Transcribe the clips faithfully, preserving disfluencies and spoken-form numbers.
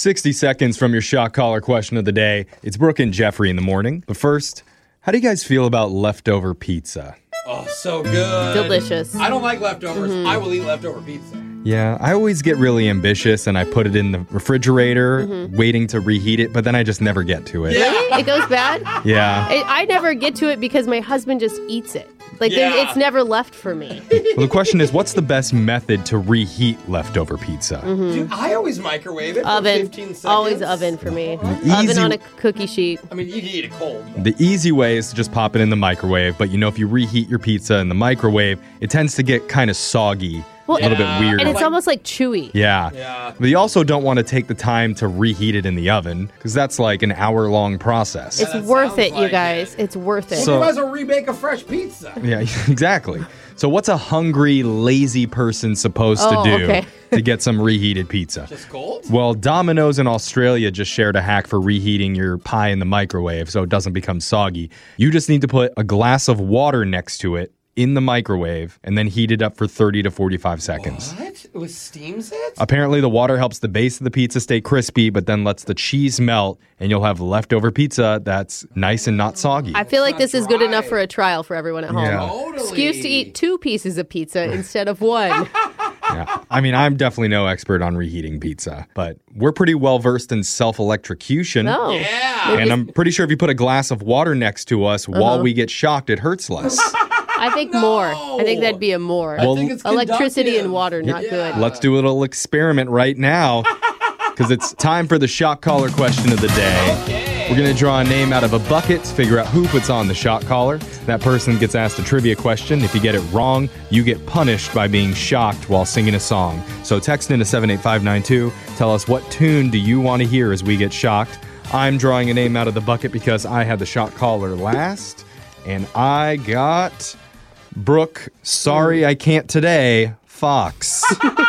sixty seconds from your shock collar question of the day. It's Brooke and Jeffrey in the morning. But first, how do you guys feel about leftover pizza? Oh, so good. Delicious. I don't like leftovers. Mm-hmm. I will eat leftover pizza. Yeah, I always get really ambitious and I put it in the refrigerator, Mm-hmm. waiting to reheat it, but then I just never get to it. Yeah. Really? It goes bad? Yeah. I, I never get to it because my husband just eats it. Like, Yeah. there- it's never left for me. Well, the question is, what's the best method to reheat leftover pizza? Dude, I always microwave it for Oven. fifteen seconds. Always oven for me. easy- Oven on a cookie sheet. I mean, you can eat it cold. The easy way is to just pop it in the microwave, but you know, if you reheat your pizza in the microwave, it tends to get kind of soggy, Well, a little Yeah. bit weird. And it's Like- almost like chewy. Yeah. Yeah. But you also don't want to take the time to reheat it in the oven because that's like an hour long process. It's that worth sounds it, you like guys. it. It's worth it. So- you might as well rebake a fresh pizza. Yeah, exactly. So what's a hungry, lazy person supposed Oh, to do okay. to get some reheated pizza? Just cold? Well, Domino's in Australia just shared a hack for reheating your pie in the microwave so it doesn't become soggy. You just need to put a glass of water next to it in the microwave and then heat it up for thirty to forty-five seconds. What? It was steams it? Apparently, the water helps the base of the pizza stay crispy, but then lets the cheese melt, and you'll have leftover pizza that's nice and not soggy. I feel like not this is good dry. enough for a trial for everyone at home. Yeah. Totally. Excuse to eat two pieces of pizza instead of one. Yeah. I mean, I'm definitely no expert on reheating pizza, but we're pretty well versed in self-electrocution. No. Yeah. And I'm pretty sure if you put a glass of water next to us while we get shocked, it hurts less. I think more. I think that'd be a more. Well, I think it's Electricity conductive. and water, not Yeah. good. Let's do a little experiment right now because it's time for the shock collar question of the day. We're going to draw a name out of a bucket, figure out who puts on the shock collar. That person gets asked a trivia question. If you get it wrong, you get punished by being shocked while singing a song. So text into seven eight five nine two. Tell us what tune do you want to hear as we get shocked. I'm drawing a name out of the bucket because I had the shock collar last. And I got Brooke, sorry I can't today, Fox.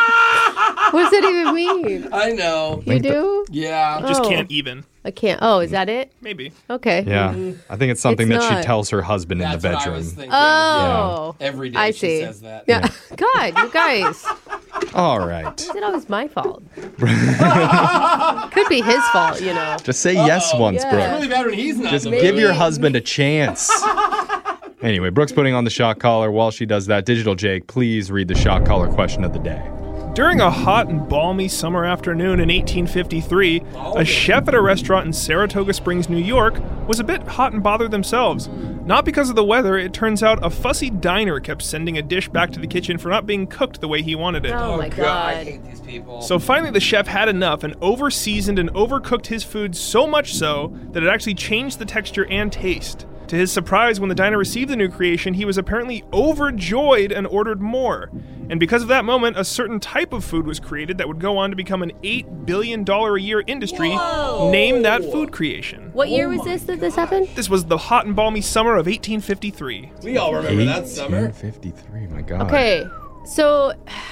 What does that even mean? I know. You do? Yeah. Just Oh. can't even. I can't. Oh, is that it? Maybe. Okay. Yeah, I think it's something It's that she not. tells her husband in That's the what I bedroom. was thinking. Oh. Every day I she see. says that. Yeah. God, you guys. All right. Is it always my fault? Could be his fault, you know. Just say yes once, Yeah. It's Brooke. really bad when he's not. Just the give bad. your husband a chance. Anyway, Brooke's putting on the shock collar. While she does that, Digital Jake, please read the shock collar question of the day. During a hot and balmy summer afternoon in eighteen fifty-three, a chef at a restaurant in Saratoga Springs, New York, was a bit hot and bothered themselves. Not because of the weather, it turns out a fussy diner kept sending a dish back to the kitchen for not being cooked the way he wanted it. Oh, my I God. hate these people. So finally, the chef had enough and over-seasoned and overcooked his food so much so that it actually changed the texture and taste. To his surprise, when the diner received the new creation, he was apparently overjoyed and ordered more. And because of that moment, a certain type of food was created that would go on to become an eight billion dollars a year industry. Whoa. Name that food creation. What year Oh was this that this happened? This was the hot and balmy summer of eighteen fifty-three. we all remember that summer. eighteen fifty-three, my God. Okay. So,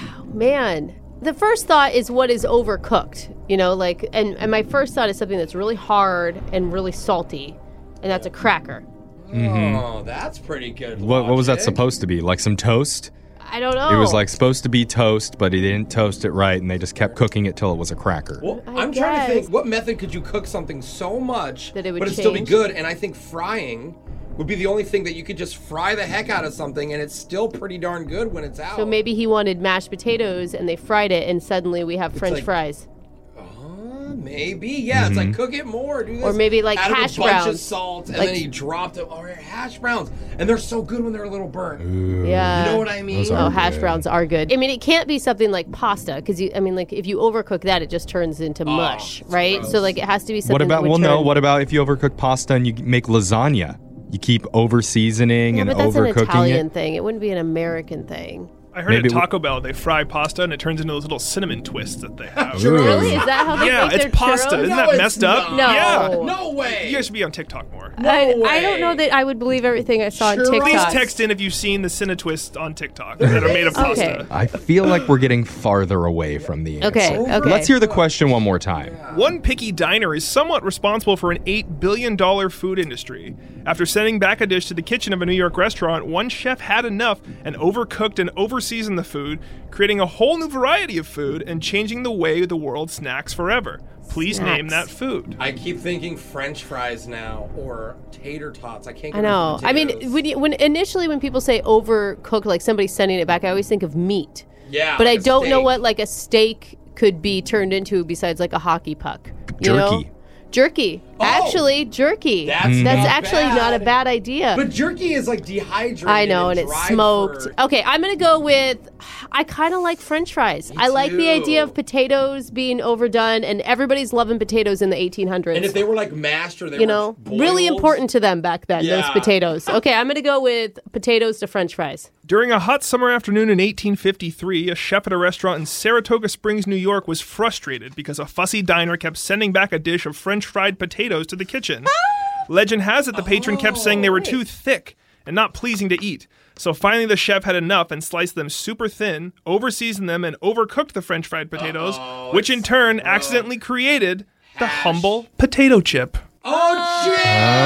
man, the first thought is what is overcooked, you know, like, and, and my first thought is something that's really hard and really salty, and that's a cracker. Oh, that's pretty good. What, what was that logic. supposed to be? Like some toast? I don't know. It was like supposed to be toast, but he didn't toast it right, and they just kept cooking it till it was a cracker. Well, I I'm trying to guess. think, what method could you cook something so much That it would but it'd still be change? good? And I think frying would be the only thing that you could just fry the heck out of something, and it's still pretty darn good when it's out. So maybe he wanted mashed potatoes and they fried it, and suddenly we have French like- fries. Uh, maybe, yeah. It's like cook it more, do this. Or maybe like Added hash a bunch of browns. salt, and Like- then he dropped it. Oh, hash browns, and they're so good when they're a little burnt. Yeah. You know what I mean? Those are Oh, hash good. browns are good. I mean, it can't be something like pasta because you. I mean, like if you overcook that, it just turns into mush, it's right? gross. So like it has to be something. What about, that well, would no, turn- what about if you overcook pasta and you make lasagna? You keep over seasoning Yeah, and but that's an overcooking Italian it? thing. It wouldn't be an American thing. I heard Maybe at we- Taco Bell they fry pasta and it turns into those little cinnamon twists that they have. Really? Is that how they Yeah, make it's their pasta. churros? Isn't No, that it's messed up? not. No. Yeah. No way. You guys should be on TikTok more. I, No I don't know way. that I would believe everything I saw on Churros? TikTok. Please text in if you've seen the Cinetwists on TikTok that are made of pasta. Okay. I feel like we're getting farther away from the answer. Okay, okay. Let's hear the question one more time. One picky diner is somewhat responsible for an eight billion dollars food industry. After sending back a dish to the kitchen of a New York restaurant, one chef had enough and overcooked and overseasoned the food, creating a whole new variety of food and changing the way the world snacks forever. Please Snacks. name that food. I keep thinking French fries now or tater tots. I can't. Get I know. rid of I mean, potatoes. when, you, when initially when people say overcooked, like somebody's sending it back, I always think of meat. yeah, But like I a don't know steak. what like a steak could be turned into besides like a hockey puck. You Jerky. know? Jerky. Oh. Actually, jerky. That's That's not actually bad. not a bad idea. But jerky is like dehydrated. I know, and it's dried smoked. for- Okay, I'm gonna go with. I kind of like French fries. I like the idea of too. potatoes being overdone, and everybody's loving potatoes in the eighteen hundreds. And if they were like mashed or they you were know, boiled, really important to them back then. Those Yeah. potatoes. Okay, I'm gonna go with potatoes to French fries. During a hot summer afternoon in eighteen fifty-three, a chef at a restaurant in Saratoga Springs, New York, was frustrated because a fussy diner kept sending back a dish of French fried potatoes to the kitchen. Legend has it the patron kept saying they were too thick and not pleasing to eat. So finally the chef had enough and sliced them super thin, over-seasoned them, and overcooked the French fried potatoes, Uh-oh, which in it's turn gross. accidentally created the Hash. humble potato chip. Oh, shit!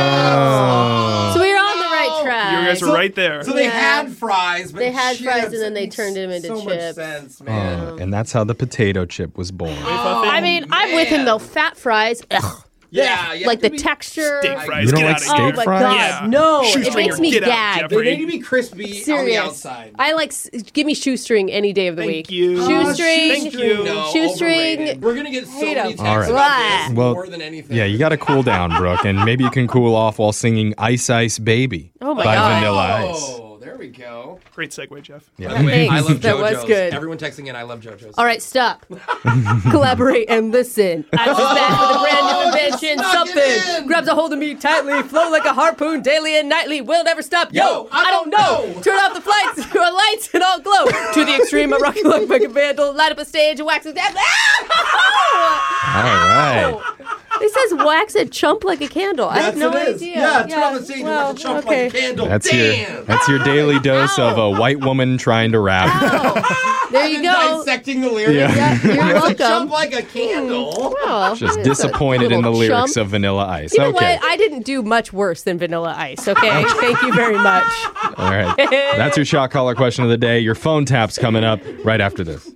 Oh. So we're on the right track. You guys are right there. So they Yeah. had fries, but They had chips, fries and then that they makes turned them into so much chips. sense, man. Uh, and that's how the potato chip was born. I mean, I'm with him man. though. Fat fries. Ugh. Yeah, yeah. Like the to be- texture. Steak fries, You don't get like out of steak here. Oh my fries? god, Yeah. no! It Shoestringer, makes me get out, gag. Jeffrey. They need to be crispy on the Serious. outside. I like. s- Give me shoestring any day of the Thank week. you. Shoestring. Thank you. No, Shoestring. overrated. We're gonna get so Hate many 'em. texts All right. about this Well, more than anything. Yeah, you got to cool down, Brooke, and maybe you can cool off while singing Ice Ice Baby Oh my by God. Vanilla Ice. Oh, there we go. Great segue, Jeff. Yeah. By the way, I Thanks. love That was JoJo's. good. Everyone texting in, I love JoJo's. All right, stop. Collaborate and listen. I was back with a brand new invention. snuck it Something in. grabs a hold of me tightly, flow like a harpoon daily and nightly. Will never stop. Yo, Yo, I I don't don't know. know. Turn off the flights, or lights, and all glow. To the extreme, I rock you like a vandal. Light up a stage and wax it down. All right. It says wax a chump like a candle. I have That's no it is. idea. Yeah, turn on the stage well, and watch a chump okay. like a candle. That's Damn. your that's your daily dose of a white woman trying to rap. Oh, there I've you been go. dissecting the lyrics. Yeah. Yeah, you're It's a welcome. chump like a candle. Well, Just it's a disappointed in the little lyrics chump. of Vanilla Ice. You know Okay. what? I didn't do much worse than Vanilla Ice, okay? Thank you very much. All right. That's your shot caller question of the day. Your phone tap's coming up right after this.